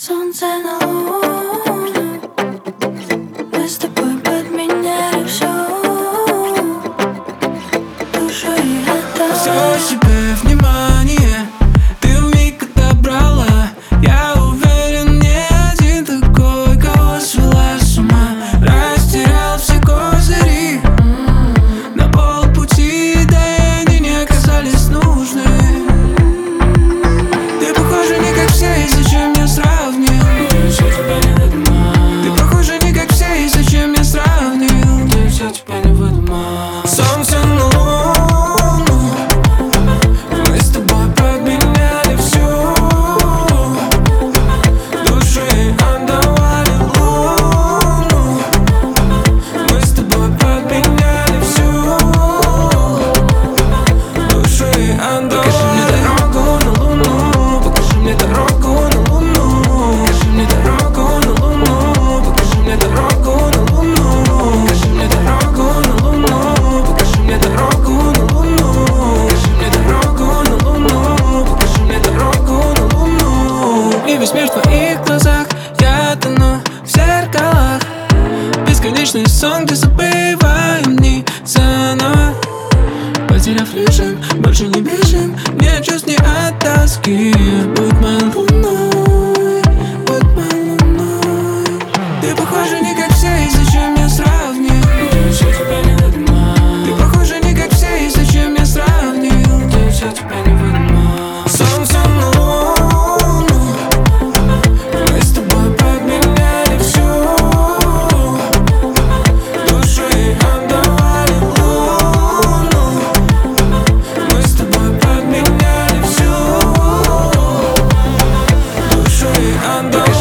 Солнце на луну, мы с тобой подменяли все, душу и отдала. Все себе внимание, ты вмиг отобрала. Я уверен, не один такой, кого свела с ума. Растерял все козыри на полпути, да и они не оказались нужны. Ты похожа не как все, и зачем я сравнил? Ты похожа не как все, и зачем я сравнил? Я все тебя не выдумал. Солнце на луну, мы с тобой подменяли всю, души отдавали луну. Мы с тобой подменяли всю, души отдавали. Покажи мне дорогу на луну, покажи мне дорогу на луну, покажи мне дорогу на луну, покажи мне дорогу на луну, покажи мне дорогу на луну, покажи мне дорогу на луну, покажи мне дорогу на луну, покажи мне дорогу на луну. И весь мир в твоих глазах, я тону в зеркалах. Бесконечный сон, где забываем дни заново. Потеряв режим, больше не бежим, нет чувств, не от тоски. Будь моей луной, будь моей луной. Ты похожа не как все, и зачем я сравнил? Я все тебя не выдумал. Ты похожа не как все, и зачем я сравнил? Я все тебя не выдумал. Солнце на луну, мы с тобой подменяли всю, души отдавали луну. Мы с тобой подменяли всю, души отдавали.